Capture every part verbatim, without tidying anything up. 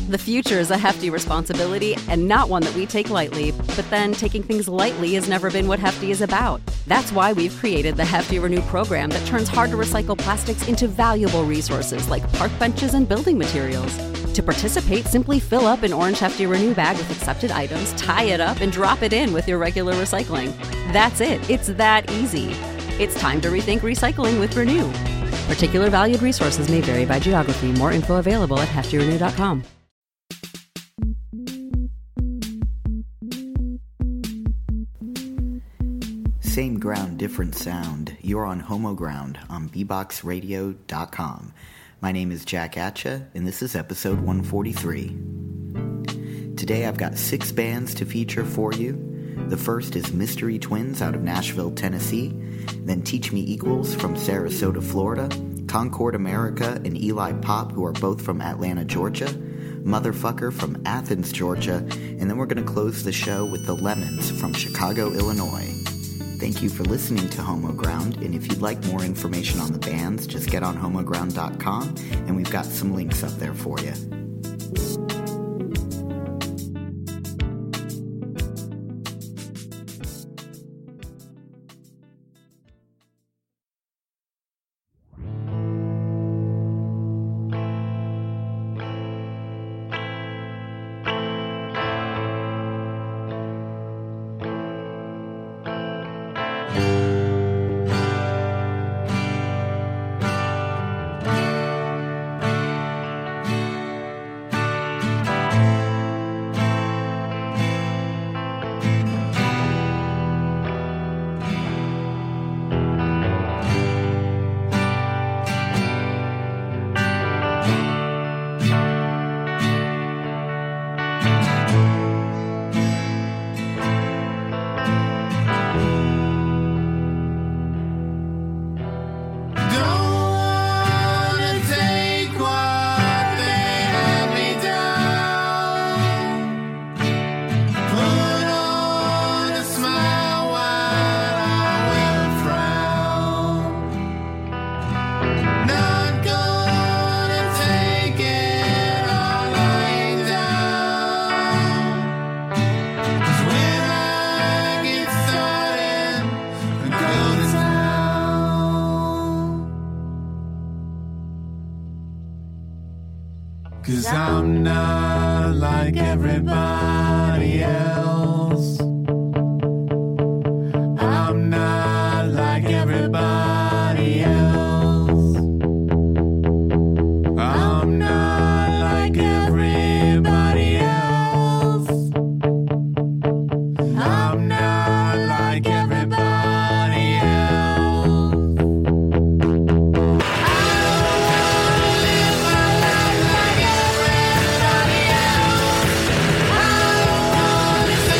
The future is a hefty responsibility and not one that we take lightly, but then taking things lightly has never been what Hefty is about. That's why we've created the Hefty Renew program that turns hard-to-recycle plastics into valuable resources like park benches and building materials. To participate, simply fill up an orange Hefty Renew bag with accepted items, tie it up, and drop it in with your regular recycling. That's it. It's that easy. It's time to rethink recycling with Renew. Particular valued resources may vary by geography. More info available at hefty renew dot com. Same ground, different sound. You're on Homo Ground on b box radio dot com. My name is Jack Atcha, and this is episode one forty-three. Today I've got six bands to feature for you. The first is Mystery Twins out of Nashville, Tennessee, then Teach Me Equals from Sarasota, Florida, Concord America and Eli Pop, who are both from Atlanta, Georgia, Motherfucker from Athens, Georgia, and then we're going to close the show with the Lemons from Chicago, Illinois. Thank you for listening to Homo Ground, and if you'd like more information on the bands, just get on homo ground dot com, and we've got some links up there for you. Cause I'm not like everybody else. I'm not like everybody else. I'm not like everybody else. I'm not like everybody else. I don't wanna live my life like everybody else. I don't wanna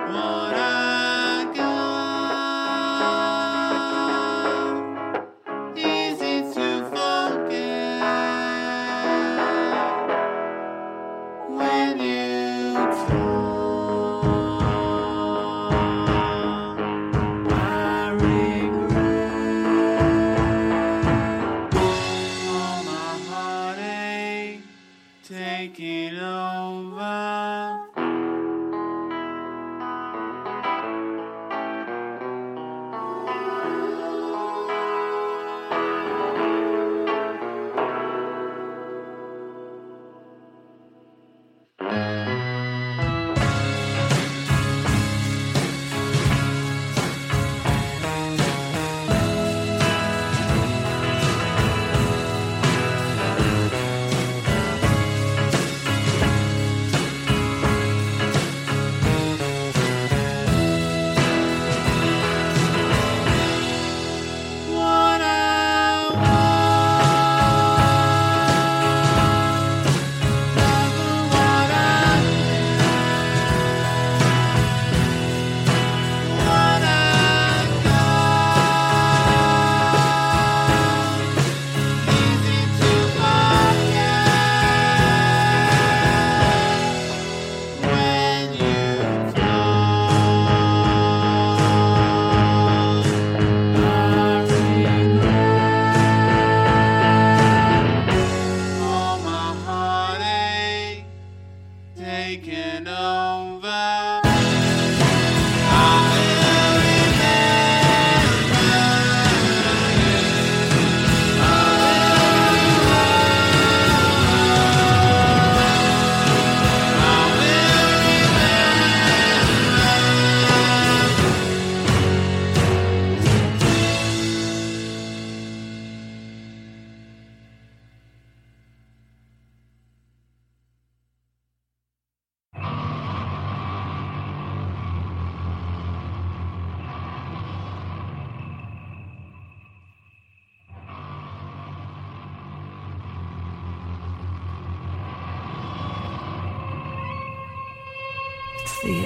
The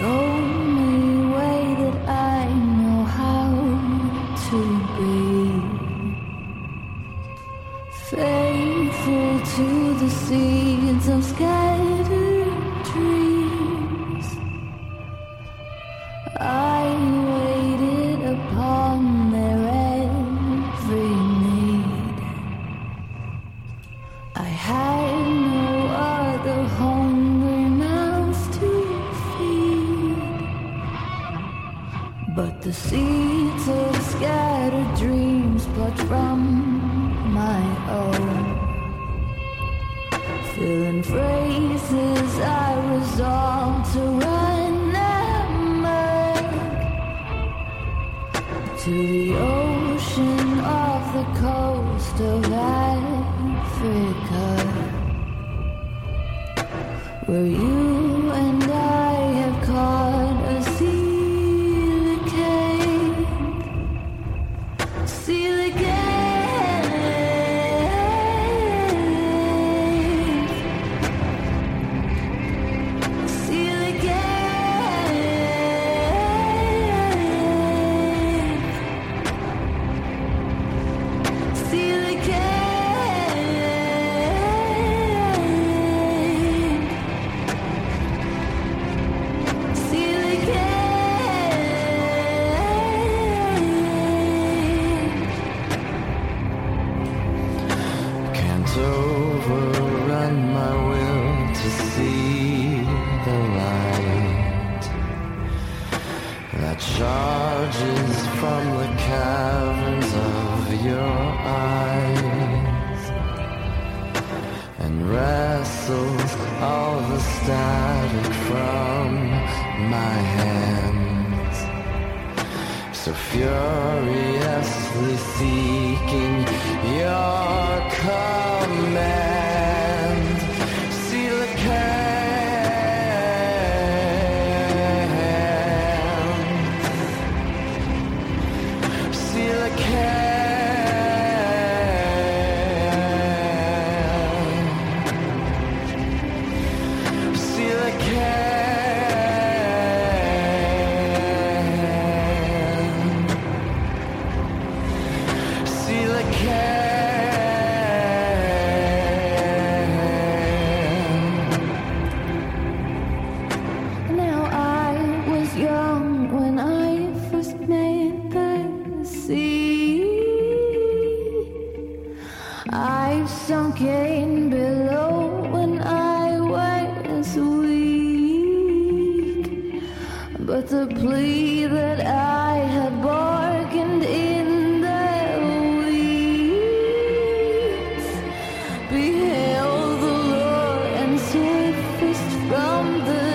only way that I know how to be faithful to the seeds of scattered dreams. I waited upon their every need. I had no other hungry mouth to but the seeds of scattered dreams plucked from my own, filling phrases I resolved to run them back to the ocean off the coast of Africa, where you and I have caught a sea. Charges from the caverns of your eyes and wrestles all the static from my hands, so furiously seeking your command. Seal the cat. Seal the can. sinking below when I was weak. But the plea that I had bargained in the weeds beheld the lure and surfaced from the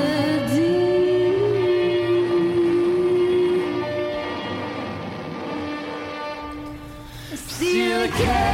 deep. See the cat.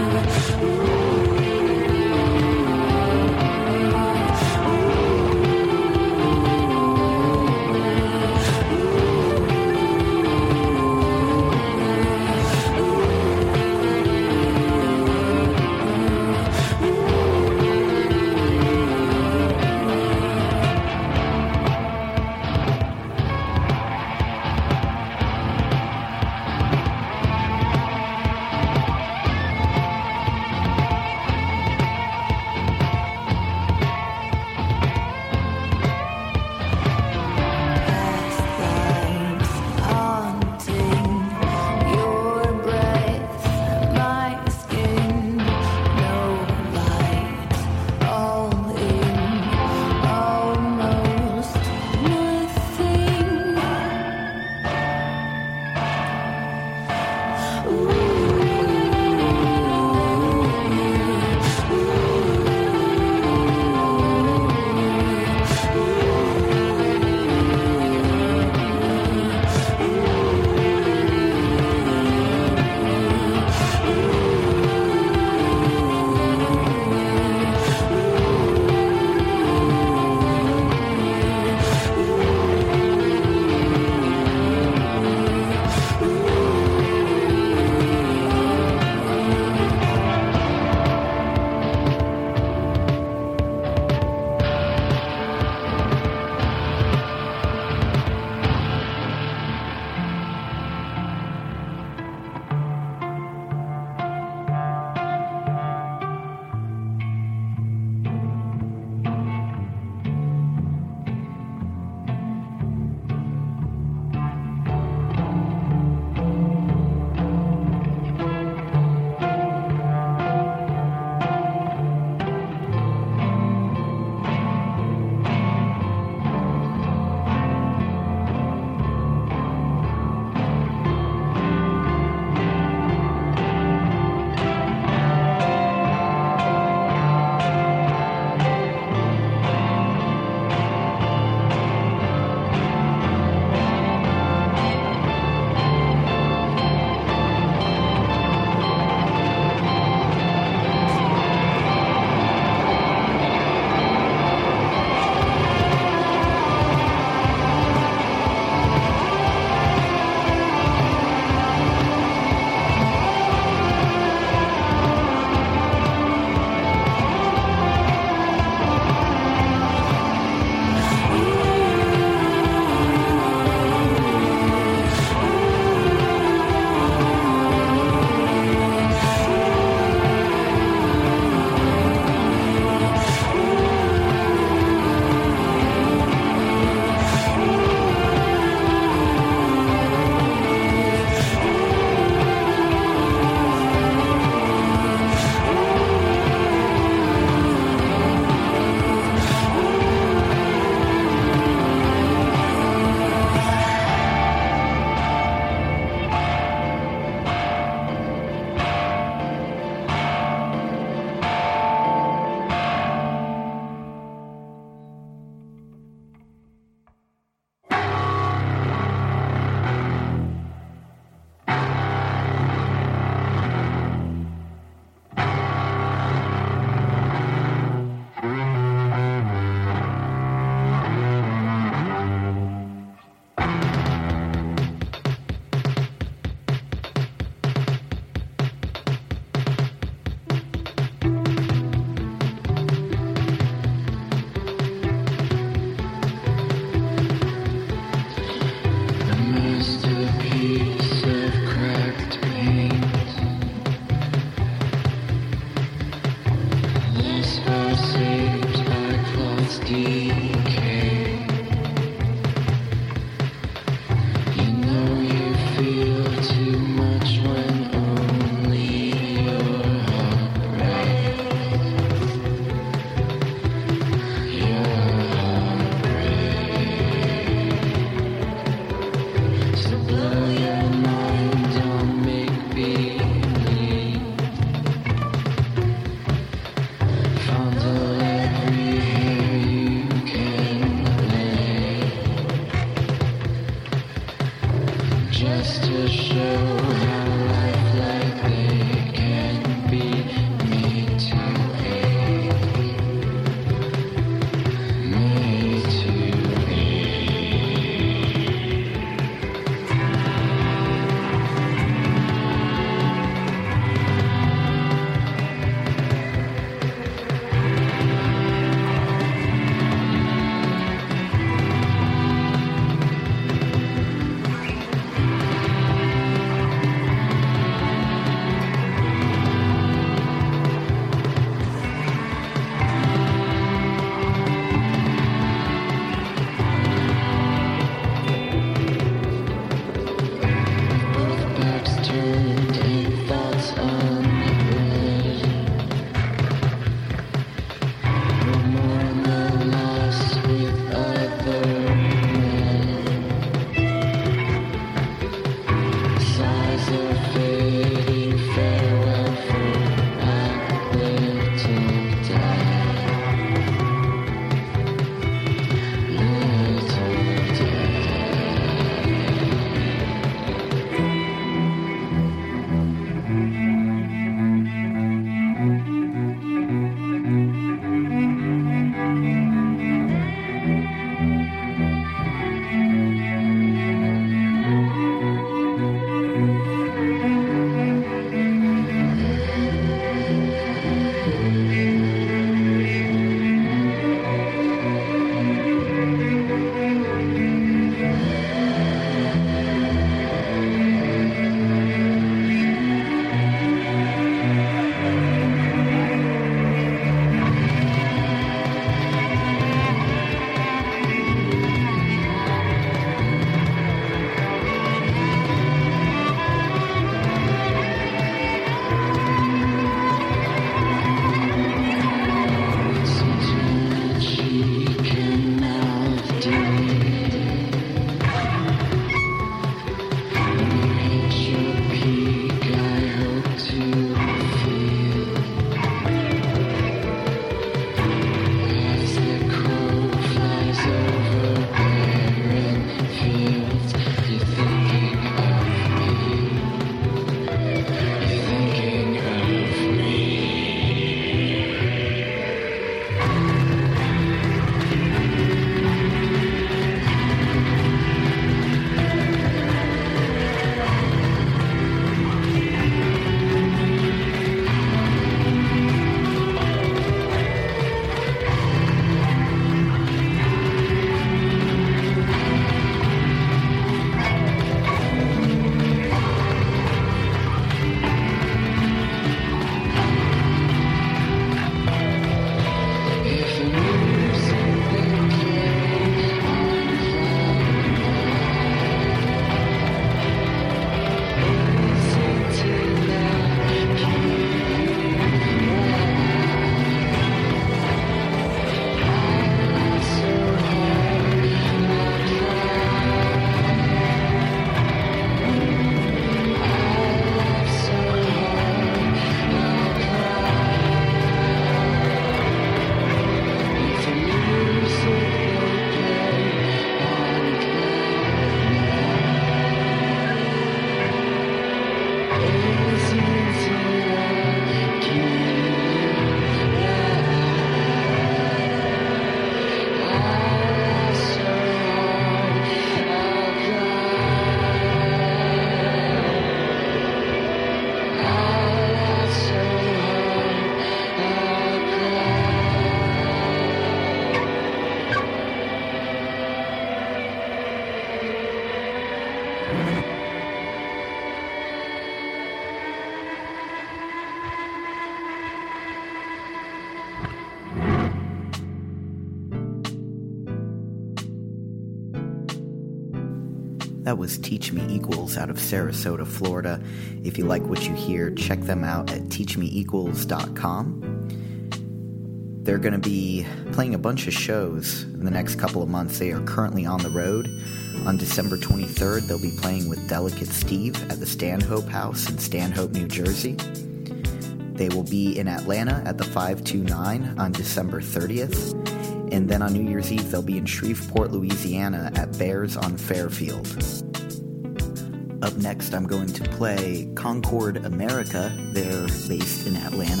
That was Teach Me Equals out of Sarasota, Florida. If you like what you hear, check them out at teach me equals dot com. They're going to be playing a bunch of shows in the next couple of months. They are currently on the road. On December twenty-third, they'll be playing with Delicate Steve at the Stanhope House in Stanhope, New Jersey. They will be in Atlanta at the five two nine on December thirtieth. And then on New Year's Eve, they'll be in Shreveport, Louisiana at Bears on Fairfield. Up next, I'm going to play Concord America. They're based in Atlanta.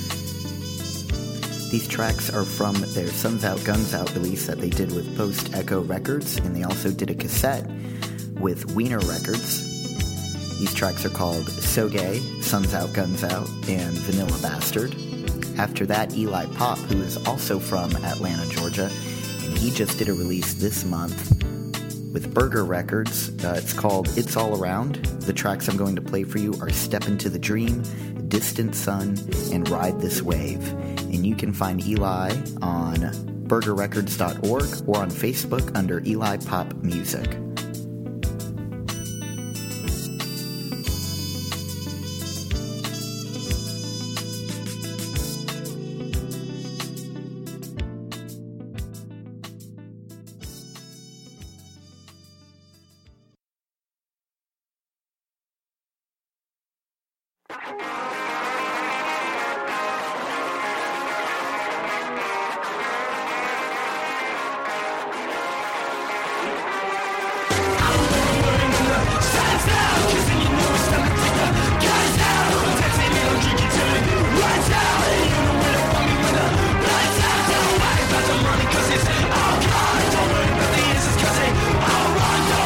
These tracks are from their Suns Out, Guns Out release that they did with Post Echo Records, and they also did a cassette with Wiener Records. These tracks are called So Gay, Suns Out, Guns Out, and Vanilla Bastard. After that, Eli Pop, who is also from Atlanta, Georgia, and he just did a release this month with Burger Records. Uh, it's called It's All Around. The tracks I'm going to play for you are Step Into the Dream, Distant Sun, and Ride This Wave. And you can find Eli on burger records dot org or on Facebook under Eli Pop Music.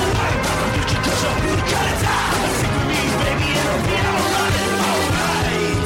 Cut it down, sing with me, baby, it'll be alright, alright.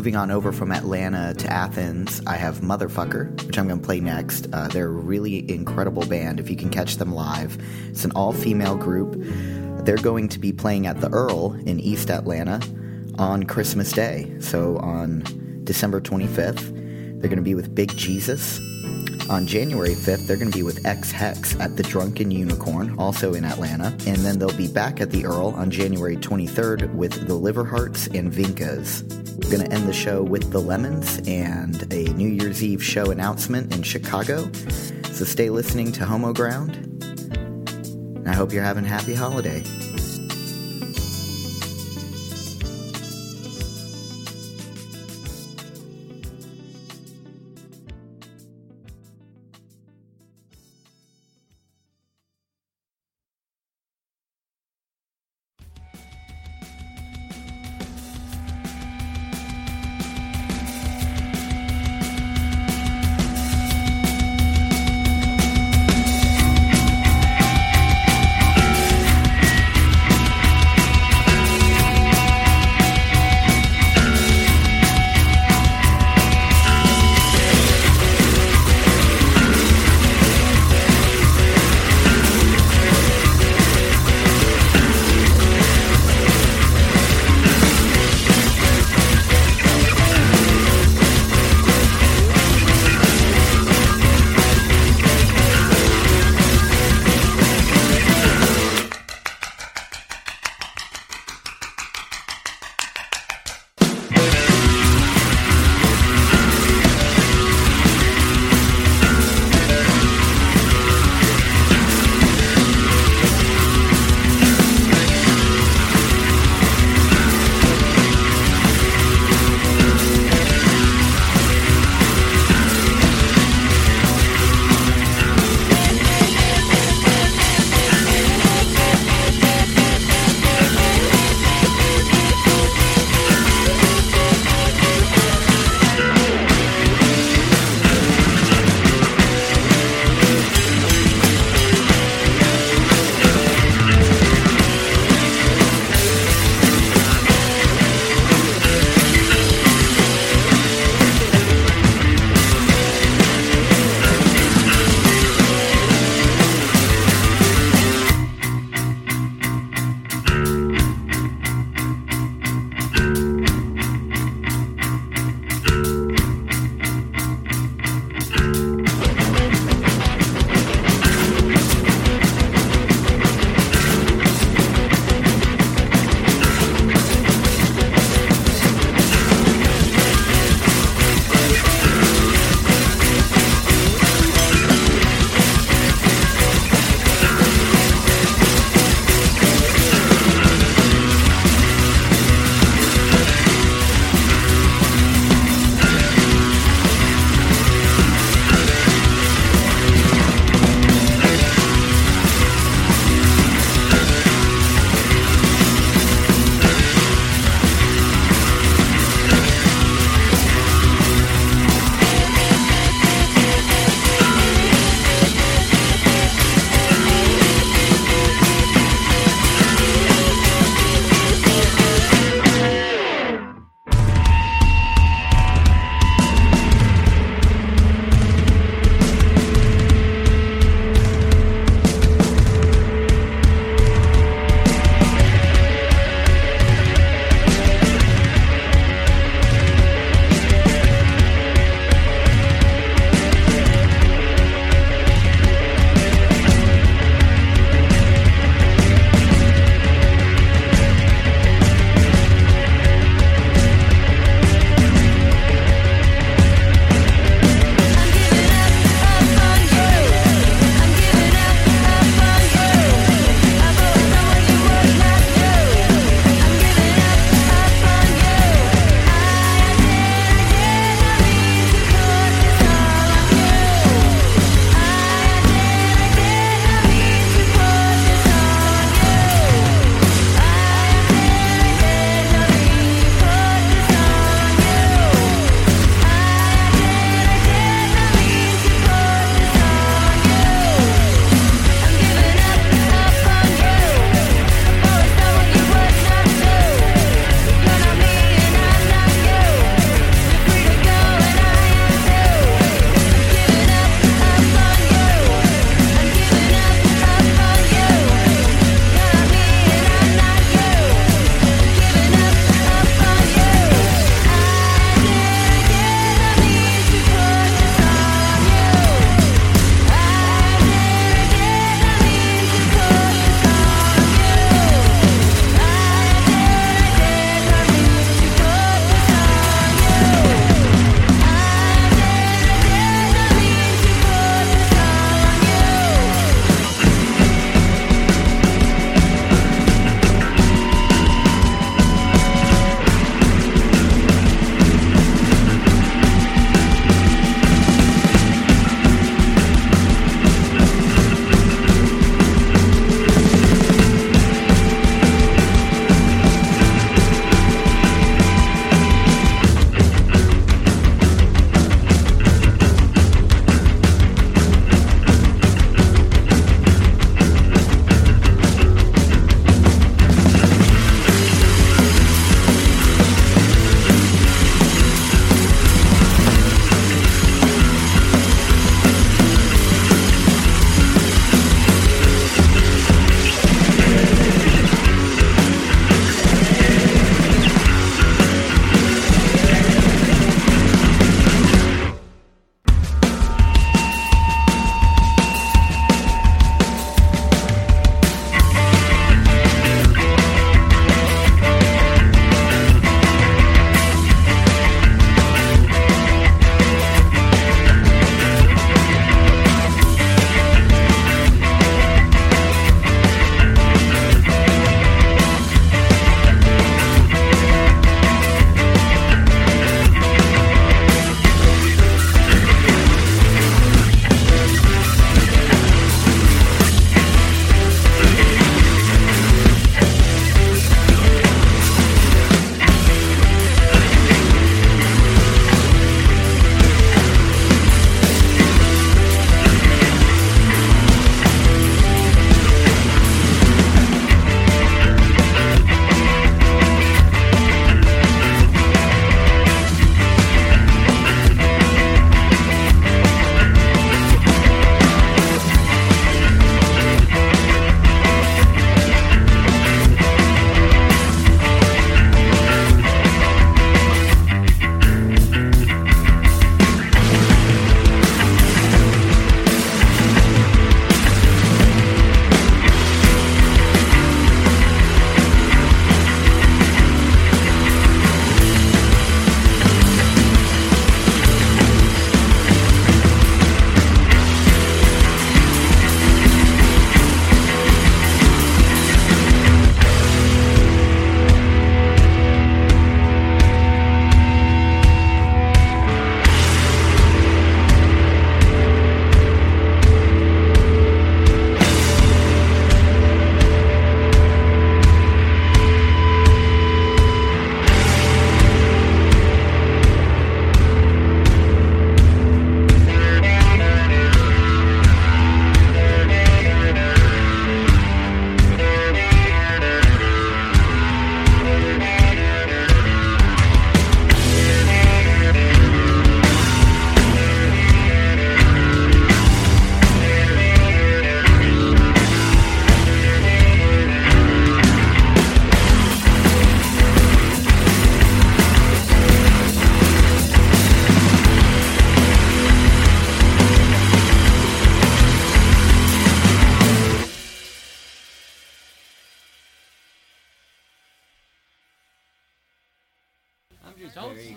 moving on over from Atlanta to Athens, I have Motherfucker, which I'm going to play next. Uh, they're a really incredible band if you can catch them live. It's an all-female group. They're going to be playing at the Earl in East Atlanta on Christmas Day. So on December twenty-fifth, they're going to be with Big Jesus. On January fifth, they're going to be with X-Hex at the Drunken Unicorn, also in Atlanta. And then they'll be back at the Earl on January twenty-third with the Liverhearts and Vinkas. We're going to end the show with the Lemons and a New Year's Eve show announcement in Chicago. So stay listening to Homo Ground. And I hope you're having a happy holiday.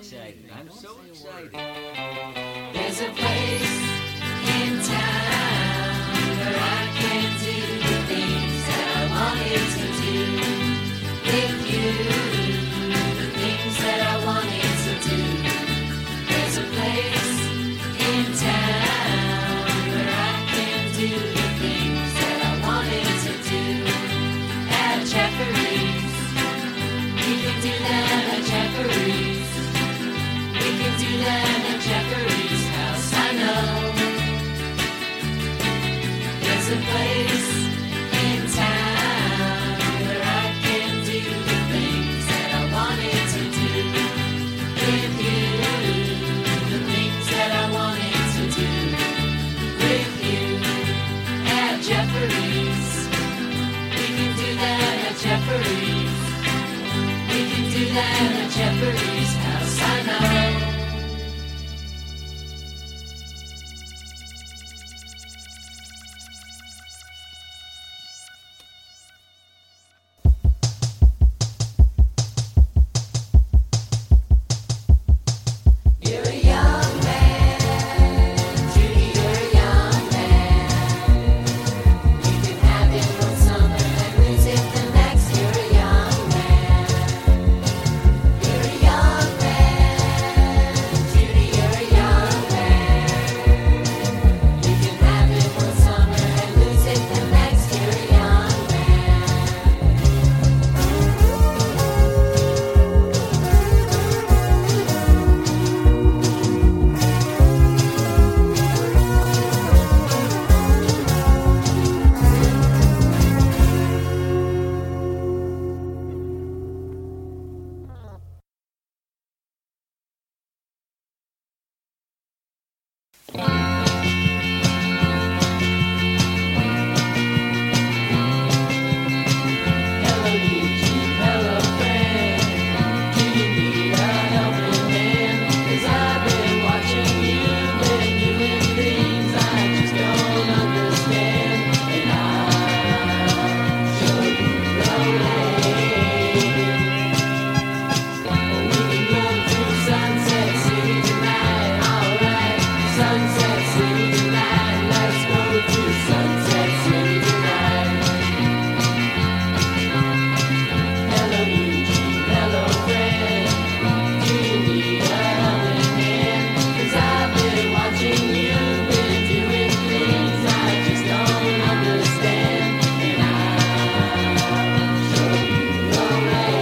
excited. I'm so excited. There's a place in town where I can do the things that I wanted to do with you. The things that I wanted to do. There's a place in town where I can do the things that I wanted to do at Jefferies. We can do that at Jefferies. We can do that at Jefferies house, I know. There's a place in town where I can do the things that I wanted to do with you. The things that I wanted to do with you at Jefferies. We can do that at Jefferies. We can do that at Jefferies house, I know. You're a young man, Judy, you're a young man. You can have it one summer and lose it the next. You're a young man. You're a young man, Judy, you're a young man. You can have it one summer and lose it the next. You're a young man. Hello, Eugene. Hello, friend. Do you need a helping hand? 'Cause I've been watching you, been doing things I just don't understand. And I'll show you the way. We can go to Sunset City tonight, alright. Sunset City tonight. Let's go to Sunset City tonight. Hello, Eugene. Hello, friend. Do you need a helping hand? 'Cause I've been watching you, been doing things I just don't understand. And I'll show you the way.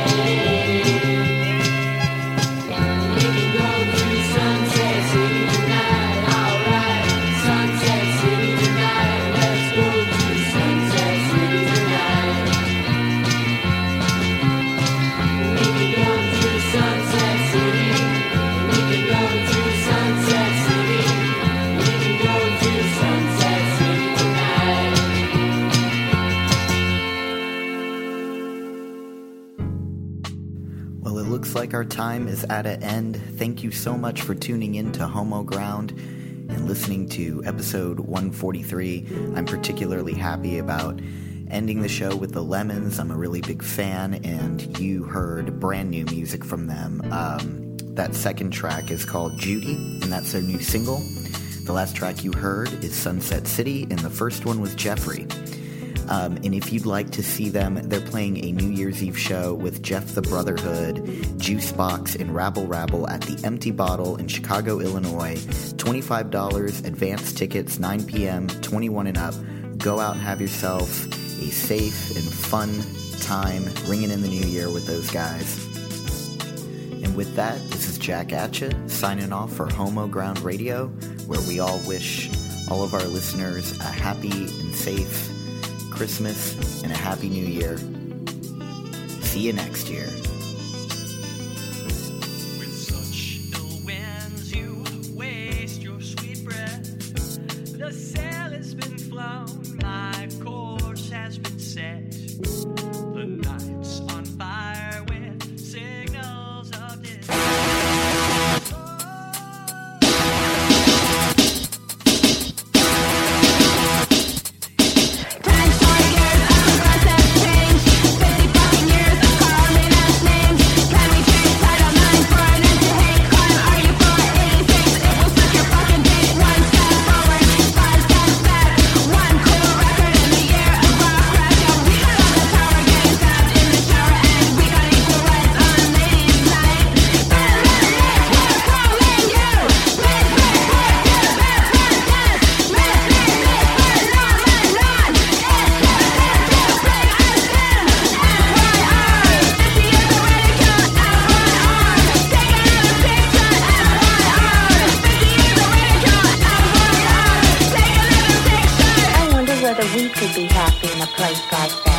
We can go to Sunset City tonight, alright. Sunset City tonight. Let's go to Sunset City tonight. We can go to Sunset City. We can go to Sunset City. We can go to Sunset City tonight. Well, it looks like our time is at an end. Thank you so much for tuning in to Homo Ground and listening to episode one forty-three. I'm particularly happy about ending the show with the Lemons. I'm a really big fan, and you heard brand new music from them. Um, that second track is called Judy, and that's their new single. The last track you heard is Sunset City, and the first one was Jeffrey. Um, and if you'd like to see them, they're playing a New Year's Eve show with Jeff the Brotherhood, Juicebox, and Rabble Rabble at the Empty Bottle in Chicago, Illinois. twenty-five dollars, advance tickets, nine p.m., twenty-one and up. Go out and have yourself a safe and fun time ringing in the new year with those guys. And with that, this is Jack Atcha signing off for Homo Ground Radio, where we all wish all of our listeners a happy and safe Christmas and a happy new year. See you next year. With such ill winds you waste your sweet breath. The sail has been flown, my course has been set. The night's on fire with signals of distress. Can we change title nine for an end to hate crime? we could be happy in a place like that.